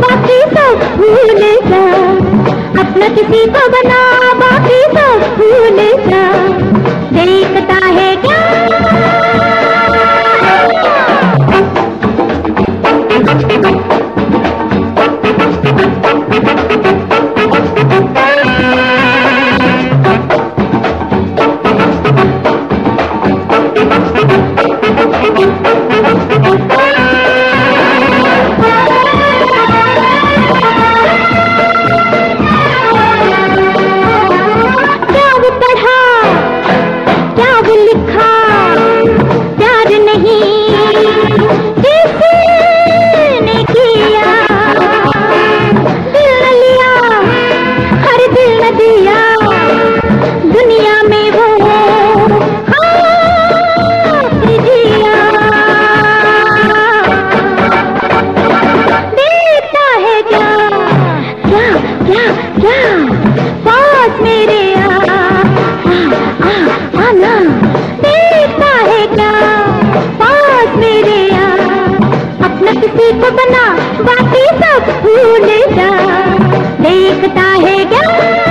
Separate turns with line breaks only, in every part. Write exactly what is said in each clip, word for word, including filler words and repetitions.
बाकी सब भूल जा, अपना किसी को बना बाकी सब भूल जा। देखता है क्या को बना बाकी सब भूल जा। देखता है क्या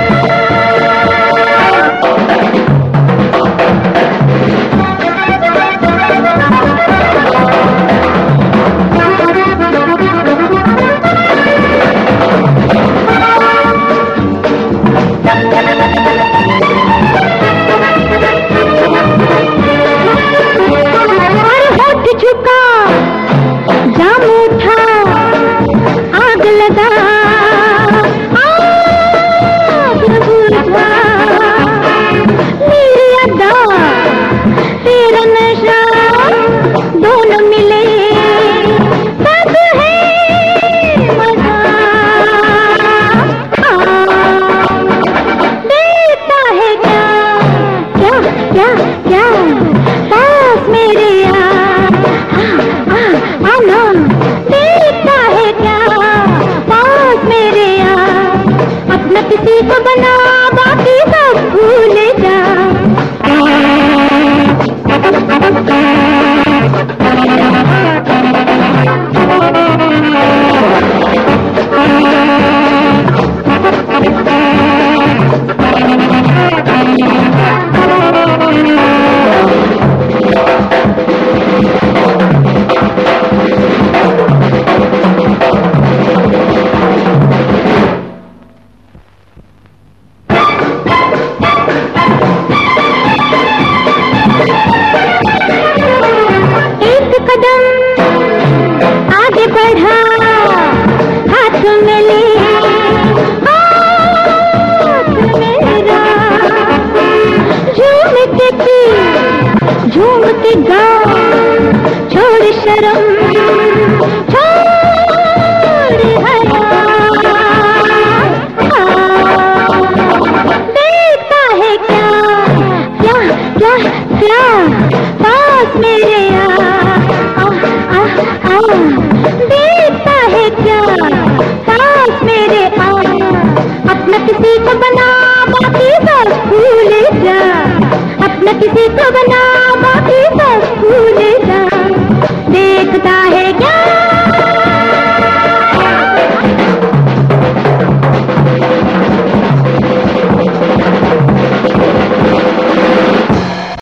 किसी को बना बाकी सब भूल जा। झूम के गा, छोड़ शर्म छोड़ हया, देखता है क्या क्या क्या क्या पास मेरे आ, आ, आ, आ, देखता है क्या पास मेरे आ, अपना किसी को बना बाकी सब भूल जा, अपना किसी को बना बाकी सब भूल जा। देखता है क्या